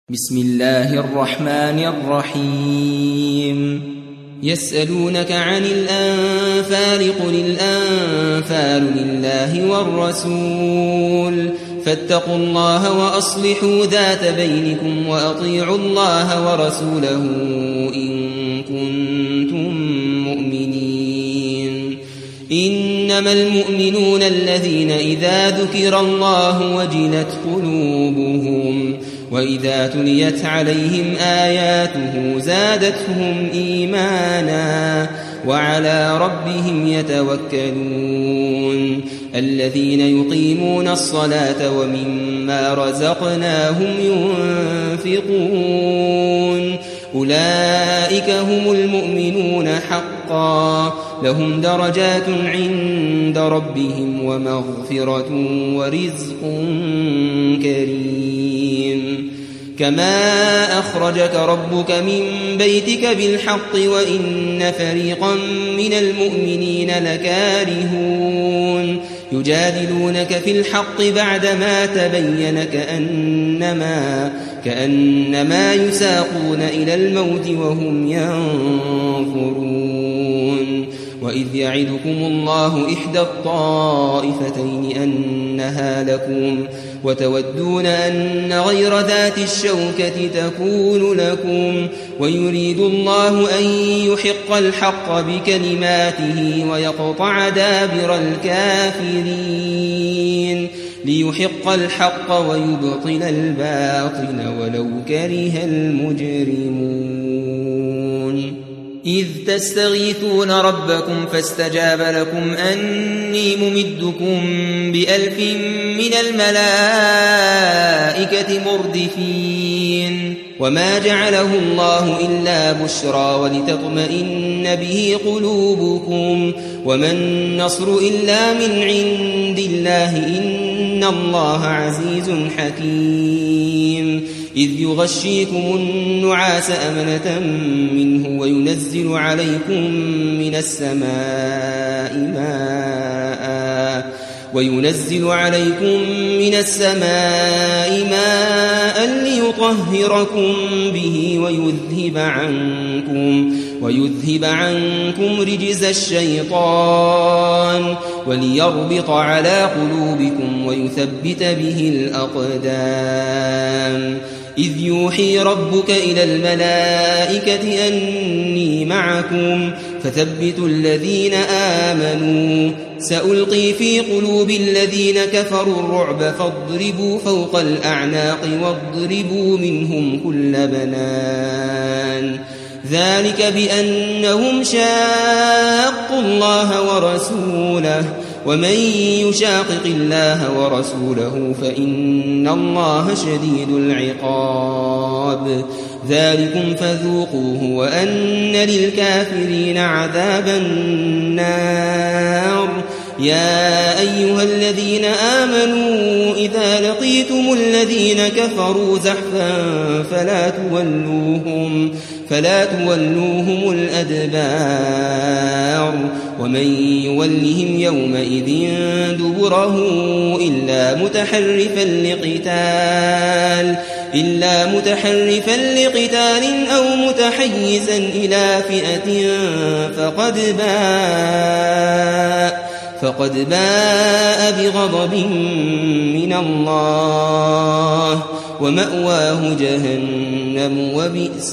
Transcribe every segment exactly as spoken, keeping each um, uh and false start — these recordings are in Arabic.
بسم الله الرحمن الرحيم يسألونك عن الأنفال قل الأنفال لله والرسول فاتقوا الله وأصلحوا ذات بينكم وأطيعوا الله ورسوله إن كنتم مؤمنين إنما المؤمنون الذين إذا ذكر الله وجلت قلوبهم وإذا تليت عليهم آياته زادتهم إيمانا وعلى ربهم يتوكلون الذين يقيمون الصلاة ومما رزقناهم ينفقون أولئك هم المؤمنون حقا لهم درجات عند ربهم ومغفرة ورزق كريم كما أخرجك ربك من بيتك بالحق وإن فريقا من المؤمنين لكارهون يجادلونك في الحق بعدما تبين كأنما, كأنما يساقون إلى الموت وهم ينظرون وإذ يعدكم الله إحدى الطائفتين أنها لكم وتودون أن غير ذات الشوكة تكون لكم ويريد الله أن يحق الحق بكلماته ويقطع دابر الكافرين ليحق الحق ويبطل الباطل ولو كره المجرمون إذ تستغيثون ربكم فاستجاب لكم أني ممدكم بألف من الملائكة مردفين وما جعله الله إلا بشرى ولتطمئن به قلوبكم وما النصر إلا من عند الله إن الله عزيز حكيم إذ يغشيكم النعاس أمنة منه وينزل عليكم من السماء ماء وينزل عليكم من السماء ماء ليطهركم به ويذهب عنكم ويذهب عنكم رجز الشيطان وليربط على قلوبكم ويثبت به الأقدام إذ يوحي ربك إلى الملائكة أني معكم فثبتوا الذين آمنوا سألقي في قلوب الذين كفروا الرعب فاضربوا فوق الأعناق واضربوا منهم كل بنان ذلك بأنهم شاقوا الله ورسوله ومن يشاقق الله ورسوله فإن الله شديد العقاب ذلكم فذوقوه وأن للكافرين عذاب النار يا أيها الذين آمنوا إذا لقيتم الذين كفروا زحفا فلا تولوهم فلا تولوهم الأدبار ومن يولهم يومئذ دبره إلا متحرفا لقتال إلا متحرفا لقتال أو متحيزا إلى فئة فقد باء فقد باء بغضب من الله ومأواه جهنم وبئس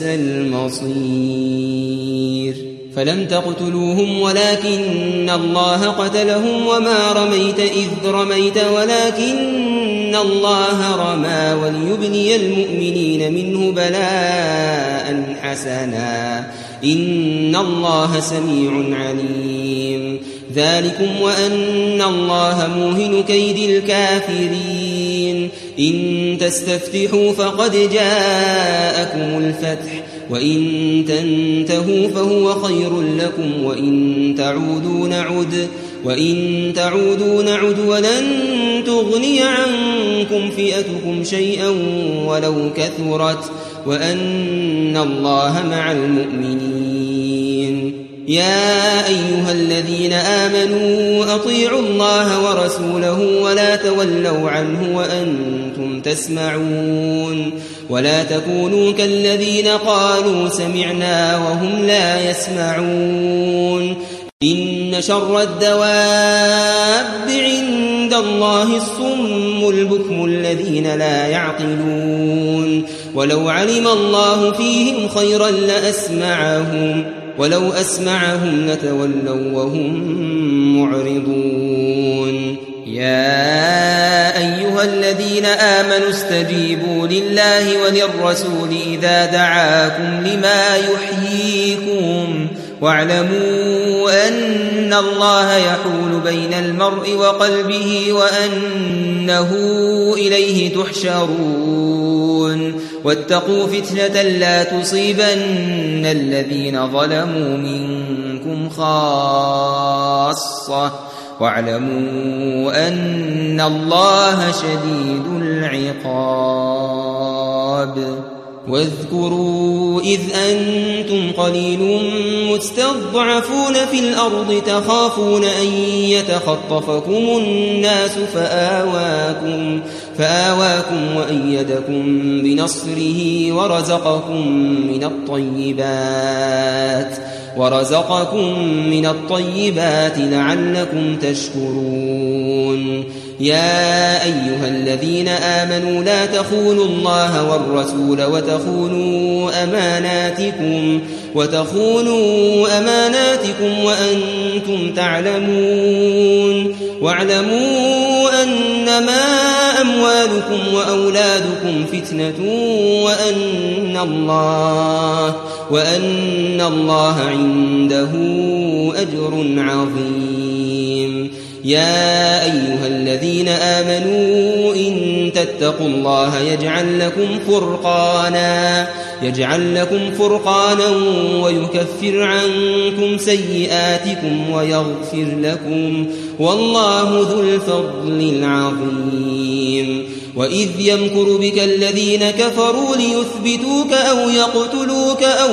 المصير فلم تقتلوهم ولكن الله قتلهم وما رميت إذ رميت ولكن الله رمى وليبلي المؤمنين منه بلاء حسنا إن الله سميع عليم ذلكم وأن الله موهن كيد الكافرين إن تستفتحوا فقد جاءكم الفتح وإن تنتهوا فهو خير لكم وإن تعودوا نعد وإن تعودوا نعد ولن تغني عنكم فئتكم شيئا ولو كثرت وأن الله مع المؤمنين يا أيها الذين آمنوا أطيعوا الله ورسوله ولا تولوا عنه وأنتم تسمعون ولا تكونوا كالذين قالوا سمعنا وهم لا يسمعون إن شر الدواب عند الله الصم البكم الذين لا يعقلون ولو علم الله فيهم خيرا لأسمعهم ولو أسمعهم لتولوا وهم معرضون يا أيها الذين آمنوا استجيبوا لله وللرسول إذا دعاكم لما يحييكم واعلموا أن الله يحول بين المرء وقلبه وأنه إليه تحشرون واتقوا فتنة لا تصيبن الذين ظلموا منكم خاصة واعلموا أن الله شديد العقاب واذكروا إذ أنتم قليل مستضعفون في الأرض تخافون أن يتخطفكم الناس فآواكم, فآواكم وأيدكم بنصره ورزقكم من الطيبات ورزقكم من الطيبات لعلكم تشكرون يا أيها الذين آمنوا لا تخونوا الله والرسول وتخونوا أماناتكم وتخونوا أماناتكم وأنتم تعلمون واعلموا أنما أموالكم وأولادكم فتنة وأن الله وأن الله عنده أجر عظيم يا أيها الذين آمنوا إن تتقوا الله يجعل لكم فرقانا يجعل لكم فرقانا ويكفر عنكم سيئاتكم ويغفر لكم والله ذو الفضل العظيم وإذ يمكر بك الذين كفروا ليثبتوك أو يقتلوك أو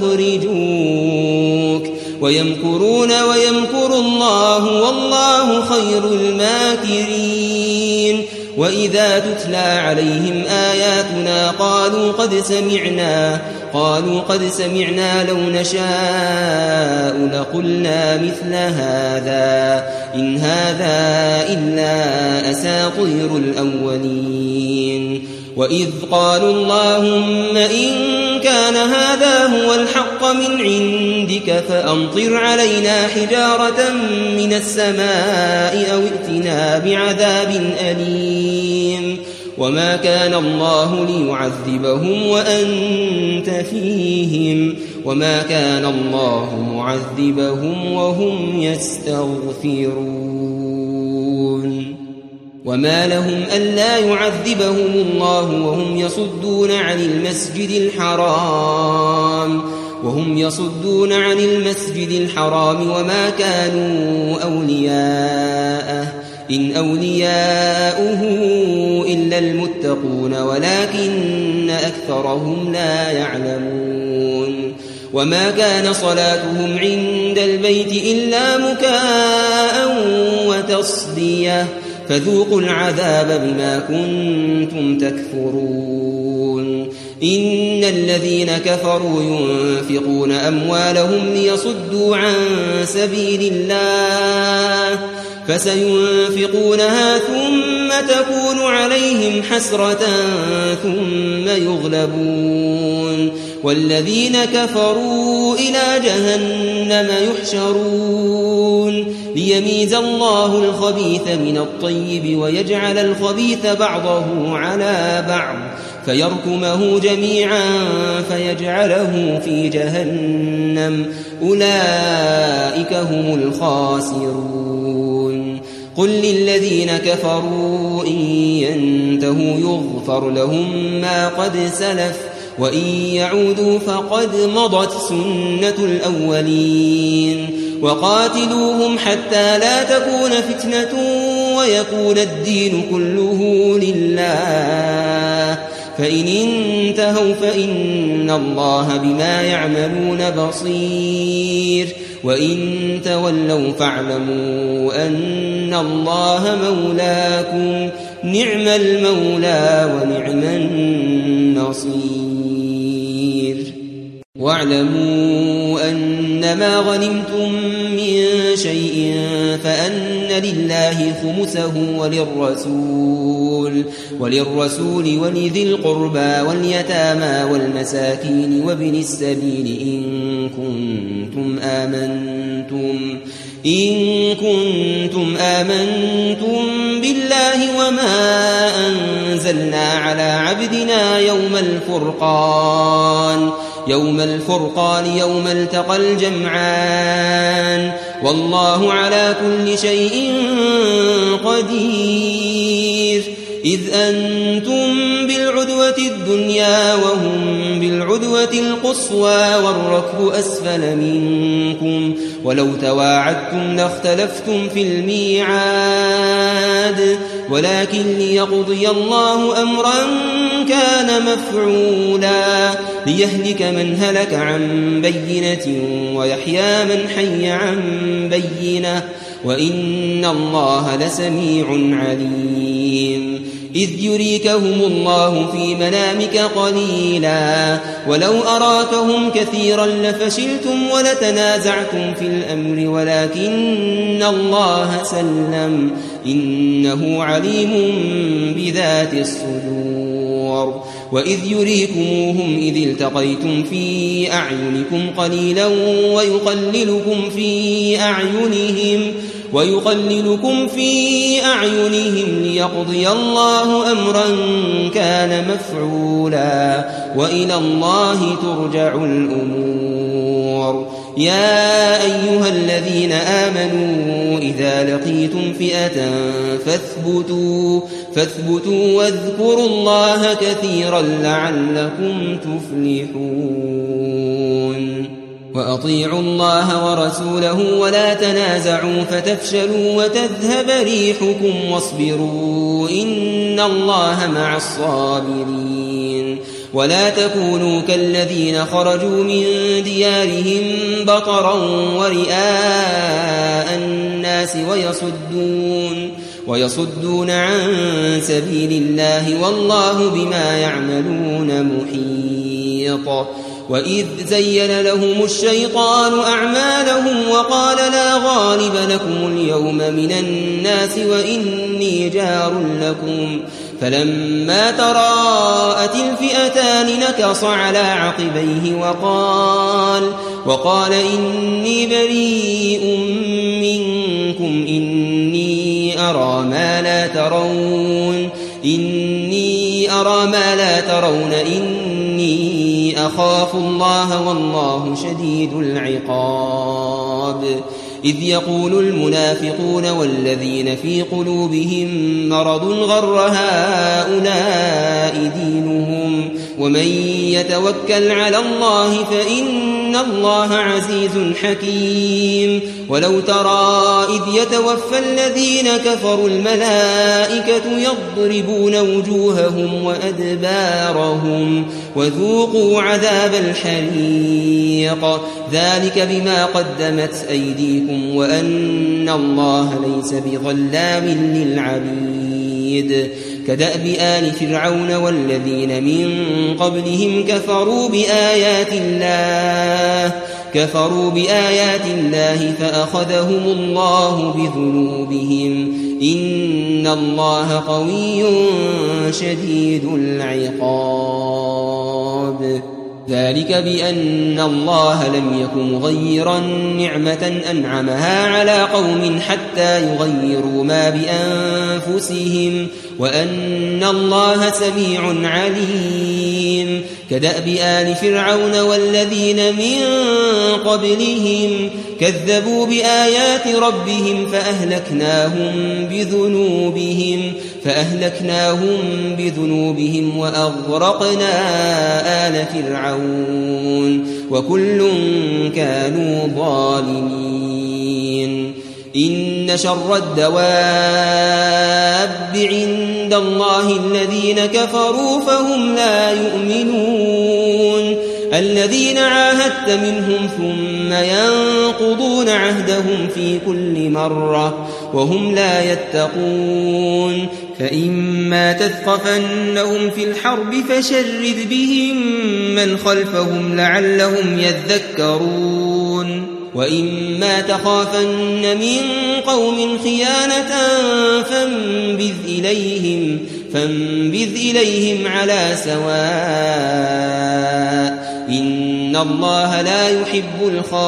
يخرجوك ويمكرون ويمكر الله والله خير الماكرين وإذا تتلى عليهم آياتنا قالوا قد سمعنا قالوا قد سمعنا لو نشاء لقلنا مثل هذا إن هذا إلا أساطير الأولين وإذ قالوا اللهم إن كان هذا هو الحق من عندك فأمطر علينا حجارة من السماء أو ائتنا بعذاب أليم وما كان الله ليعذبهم وأنت فيهم وما كان الله معذبهم وهم يستغفرون وما لهم ألا يعذبهم الله وهم يصدون عن المسجد الحرام وهم يصدون عن المسجد الحرام وما كانوا أولياءه إن أولياؤه إلا المتقون ولكن أكثرهم لا يعلمون وما كان صلاتهم عند البيت إلا مكاء وتصدية فذوقوا العذاب بما كنتم تكفرون إن الذين كفروا ينفقون أموالهم ليصدوا عن سبيل الله فسينفقونها ثم تكون عليهم حسرة ثم يغلبون والذين كفروا إلى جهنم يحشرون ليميز الله الخبيث من الطيب ويجعل الخبيث بعضه على بعض فيركمه جميعا فيجعله في جهنم أولئك هم الخاسرون قل للذين كفروا إن ينتهوا يغفر لهم ما قد سلف وإن يعودوا فقد مضت سنة الأولين وقاتلوهم حتى لا تكون فتنة ويكون الدين كله لله فإن انتهوا فإن الله بما يعملون بصير وإن تولوا فاعلموا أن الله مولاكم نعم المولى ونعم النصير واعلموا أنما غنمتم من شيء فأن لله خمسه وللرسول وللرسول ولذي القربى واليتامى والمساكين وابن السبيل إن كنتم آمنتم إن كنتم آمنتم بالله وما أنزلنا على عبدنا يوم الفرقان يوم الفرقان يوم التقى الجمعان والله على كل شيء قدير إذ أنتم بالعدوة الدنيا وهم بالعدوة القصوى والركب أسفل منكم ولو تواعدتم لاختلفتم في الميعاد ولكن ليقضي الله أمرا كان مفعولا ليهلك من هلك عن بينة ويحيى من حي عن بينة وإن الله لسميع عليم إذ يريكهم الله في منامك قليلا ولو أراكهم كثيرا لفشلتم ولتنازعتم في الأمر ولكن الله سلم إنه عليم بذات الصدور وإذ يريكموهم إذ التقيتم في أعينكم قليلا ويقللكم في أعينهم ويقللكم في أعينهم ليقضي الله أمرا كان مفعولا وإلى الله ترجع الأمور يا أيها الذين آمنوا إذا لقيتم فئة فاثبتوا فاثبتوا واذكروا الله كثيرا لعلكم تفلحون وأطيعوا الله ورسوله ولا تنازعوا فتفشلوا وتذهب ريحكم واصبروا إن الله مع الصابرين ولا تكونوا كالذين خرجوا من ديارهم بطرا ورئاء الناس ويصدون ويصدون عن سبيل الله والله بما يعملون محيط وإذ زين لهم الشيطان أعمالهم وقال لا غالب لكم اليوم من الناس وإني جار لكم فلما تراءت الفئتان نكص على عقبيه وقال وقال إني بريء منكم إني أرى ما لا ترون إني أرى ما لا ترون إني أخاف الله والله شديد العقاب إذ يقول المنافقون والذين في قلوبهم مرض غر هؤلاء دينهم ومن يتوكل على الله فإن الله عزيز حكيم ولو ترى إذ يتوفى الذين كفروا الملائكة يضربون وجوههم وأدبارهم وذوقوا عذاب الحريق ذلك بما قدمت أيديكم وأن الله ليس بظلام للعبيد كدأب آل فرعون والذين من قبلهم كفروا بآيات الله كفروا بآيات الله فأخذهم الله بذنوبهم إن الله قوي شديد العقاب ذلك بأن الله لم يك مغيرا نعمة أنعمها على قوم حتى يغيروا ما بأنفسهم وأن الله سميع عليم كدأب آل فرعون والذين من قبلهم كذبوا بآيات ربهم فأهلكناهم بذنوبهم فأهلكناهم بذنوبهم وأغرقنا آل فرعون وكل كانوا ظالمين إن شر الدواب عند الله الذين كفروا فهم لا يؤمنون الذين عاهدت منهم ثم ينقضون عهدهم في كل مرة وهم لا يتقون فإما تثقفنهم في الحرب فشرد بهم من خلفهم لعلهم يذكرون وإما تخافن من قوم خيانة فانبذ إليهم, فانبذ إليهم على سواء إن الله لا يحب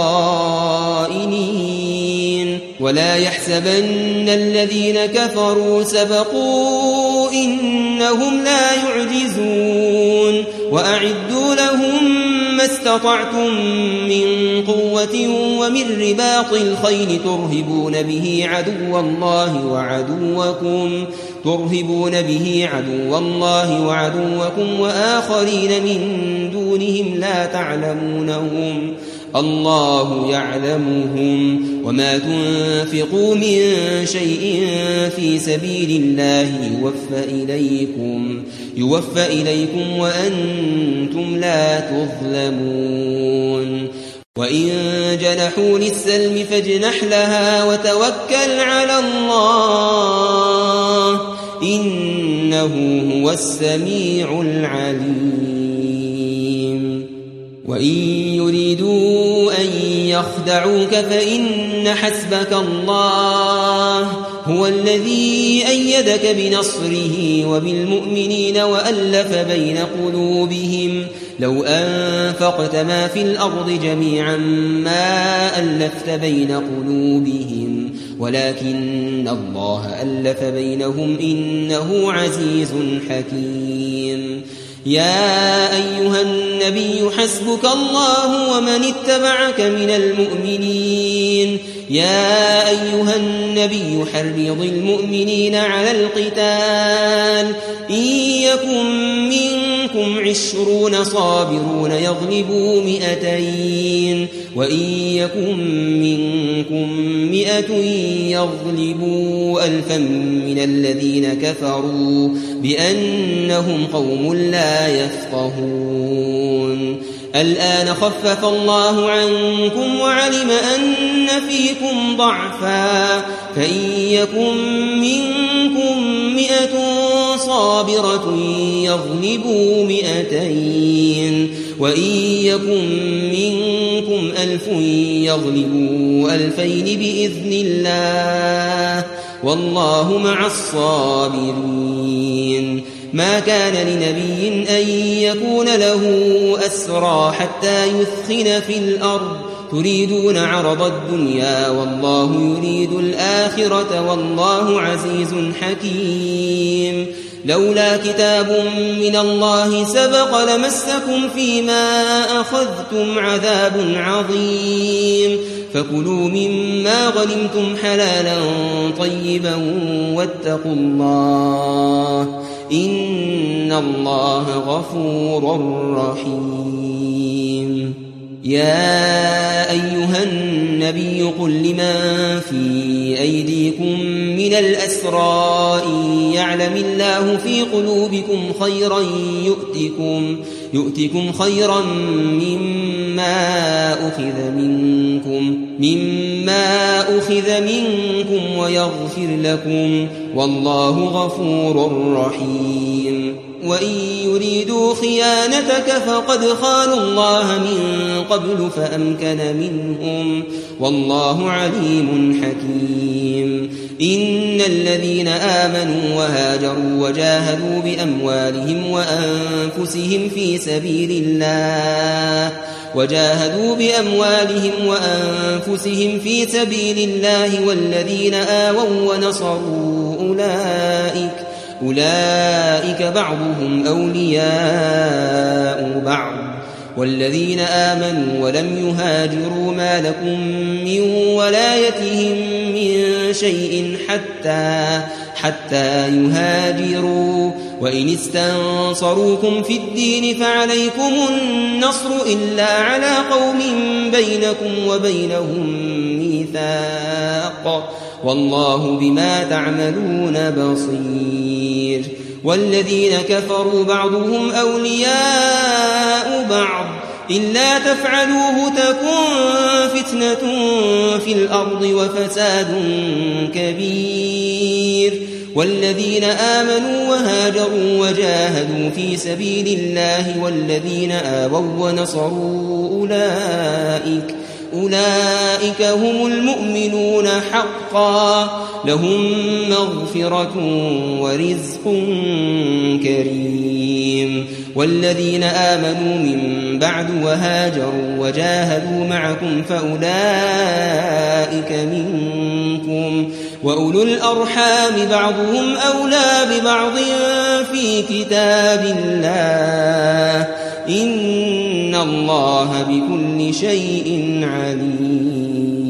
الخائنين ولا يحسبن الذين كفروا سبقوا إنهم لا يعجزون وأعدوا لهم ما استطعتم من قوة ومن رباط الخيل ترهبون به عدو الله وعدوكم ترهبون به عدو الله وعدوكم وآخرين من دونهم لا تعلمونهم الله يعلمهم وما تنفقوا من شيء في سبيل الله يوفى إليكم, يوفى إليكم وأنتم لا تظلمون وإن جنحوا للسلم فاجنح لها وتوكل على الله إنه هو السميع العليم وإن يريدوا أن يخدعوك فإن حسبك الله هو الذي أيدك بنصره وبالمؤمنين وألف بين قلوبهم لو أنفقت ما في الأرض جميعا ما ألفت بين قلوبهم ولكن الله ألف بينهم إنه عزيز حكيم يا أيها النبي حسبك الله ومن اتبعك من المؤمنين يا أيها النبي حرض المؤمنين على القتال إن يكن منكم عشرون صابرون يغلبوا مئتين وإن يكن منكم مئة يغلبوا ألفا من الذين كفروا بأنهم قوم لا يفقهون الآن خفف الله عنكم وعلم أن فيكم ضعفا فإن يكن منكم مئة صابرة يغلبوا مئتين وإن يكن منكم ألف يغلبوا ألفين بإذن الله والله مع الصابرين ما كان لنبي أن يكون له أسرى حتى يثخن في الأرض تريدون عرض الدنيا والله يريد الآخرة والله عزيز حكيم لولا كتاب من الله سبق لمسكم فيما أخذتم عذاب عظيم فكلوا مما غنمتم حلالا طيبا واتقوا الله إن الله غفور رحيم يا أيها النبي قل لمن في أيديكم من الأسرى إن يعلم الله في قلوبكم خيرا يؤتكم, يؤتكم خيرا مما أخذ منكم, مما أخذ منكم ويغفر لكم والله غفور رحيم وإن يريدوا خيانتك فقد خانوا الله من قبل فأمكن منهم والله عليم حكيم إن الذين آمنوا وهاجروا وجاهدوا بأموالهم وأنفسهم في سبيل الله وجاهدوا بأموالهم وأنفسهم في سبيل الله والذين آووا ونصروا أولئك أولئك بعضهم أولياء بعض والذين آمنوا ولم يهاجروا ما لكم من ولايتهم من شيء حتى حتى يهاجروا وإن استنصروكم في الدين فعليكم النصر إلا على قوم بينكم وبينهم ميثاق والله بما تعملون بصير والذين كفروا بعضهم أولياء بعض إلا تفعلوه تكن فتنة في الأرض وفساد كبير والذين آمنوا وهاجروا وجاهدوا في سبيل الله والذين آووا ونصروا أولئك أولئك هم المؤمنون حقا لهم مغفرة ورزق كريم والذين آمنوا من بعد وهاجروا وجاهدوا معكم فأولئك منكم وأولو الأرحام بعضهم أولى ببعض في كتاب الله إن الله بكل شيء عليم.